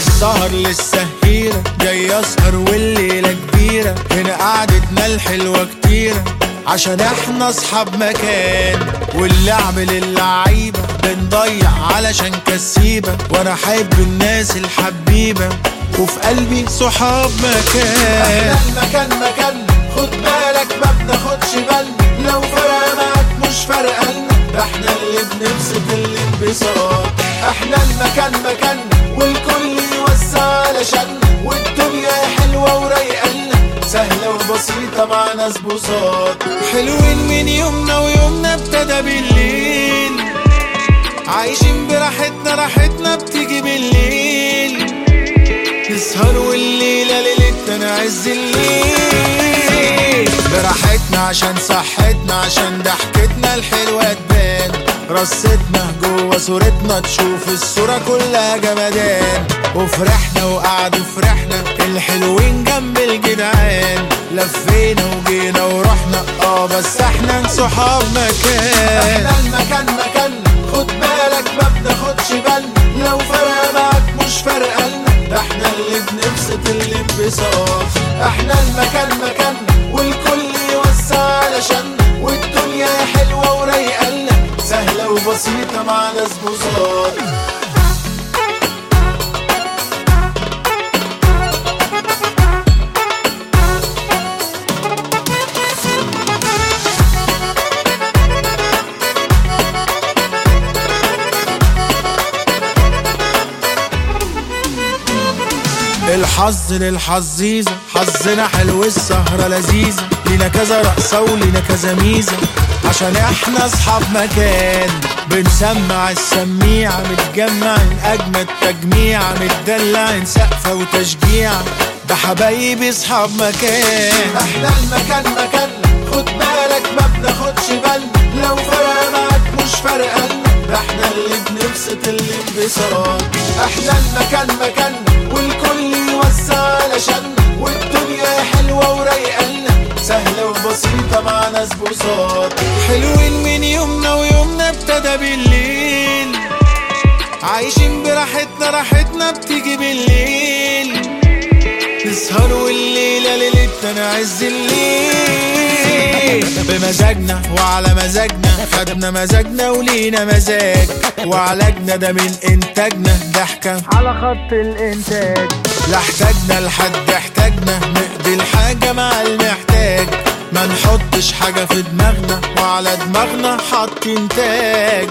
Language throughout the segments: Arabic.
السهر لسه هيرة، جاي اسهر والليلة كبيرة، هنا قعدتنا الحلوة كتيرة، عشان احنا اصحاب مكان، واللعب للعيبة بنضيع علشان كسيبة، وانا حب الناس الحبيبة وفي قلبي صحاب مكان. احنا المكان مكان، خد بالك ما بناخدش بالنا، لو فرق معاك مش فارقالنا، ده احنا اللي بنبسط الانبساط. احنا المكان مكان والكل يوسع علشان، والدنيا حلوة ورايقالنا، سهلة وبسيطة مع ناس بساط. حلوين من يومنا ويومنا ابتدى بالليل، عايشين براحتنا راحتنا بتيجي بالليل، نسهر والليلة ليلتنا عز الليل، براحتنا عشان صحتنا عشان ضحكتنا الحلوة تبان، رصتنا جوه صورتنا تشوف الصورة كلها جمدان، وفرحنا وقعدوا فرحنا الحلوين جنب الجدعان، لفينا وجينا ورحنا بس احنا صحاب مكان. احنا المكان مكان، خد بالك ما بناخدش بالنا، لو فرق معاك مش فارقالنا، ده احنا اللي بنبسط الانبساط. احنا المكان مكان والكل يوسع علشان، والدنيا حلوة ورايقالنا، سهلة وبسيطة مع ناس بساط. الحظ للحظيزة، حظنا حلو السهرة لذيذة، لينا كذا رقصة ولينا كذا ميزة، عشان احنا اصحاب مكان، بنسمع السميعة متجمعين اجمد تجميع، متدلعين سقفة وتشجيع، ده حبايبي اصحاب مكان. احنا المكان مكان، خد بالك ما بناخدش بالنا، لو فرق معاك مش فارقالنا، ده احنا اللي بنبسط الانبساط. احنا المكان مكان والكل يوسع علشان، والدنيا حلوة ورايقالنا، سهلة وبسيطة مع ناس بساط. حلوين من يومنا ويومنا ابتدى بالليل، عايشين براحتنا راحتنا بتيجي بالليل، نسهر والليلة ليلتنا عز الليل، بمزاجنا وعلى مزاجنا، خدنا مزاجنا ولينا مزاج، وعلاجنا ده من انتاجنا، ضحكة على خط الانتاج، لا احتاجنا لحد احتاجنا، نقضي الحاجة مع المحتاج، ما نحطش حاجة في دماغنا، وعلى دماغنا حاطين تاج.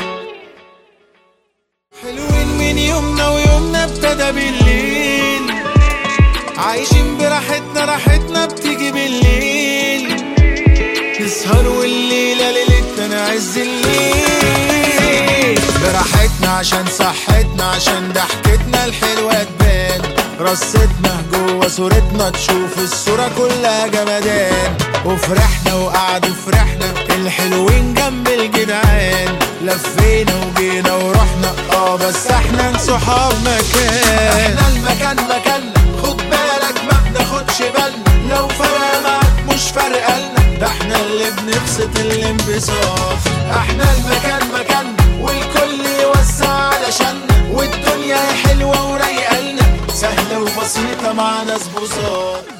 حلوين من يومنا ويومنا ابتدى بالليل، عايشين براحتنا راحتنا بتيجي بالليل، نسهر والليلة ليلتنا عز الليل، براحتنا عشان صحتنا عشان ضحكتنا الحلوة تبان، رصتنا جوه صورتنا تشوف الصورة كلها جمدان، وفرحنا وقعدوا فرحنا الحلوين جنب الجدعان، لفينا وجينا ورحنا بس احنا صحاب مكان. احنا المكان مكان، خد بالك ما بناخدش بالنا، لو فرق معاك مش فارقالنا، ده احنا اللي بنبسط الانبساط. احنا المكان مكان والكل يوسع علشان، والدنيا حلوة ورايقالنا، سهلة وبسيطة مع ناس بساط.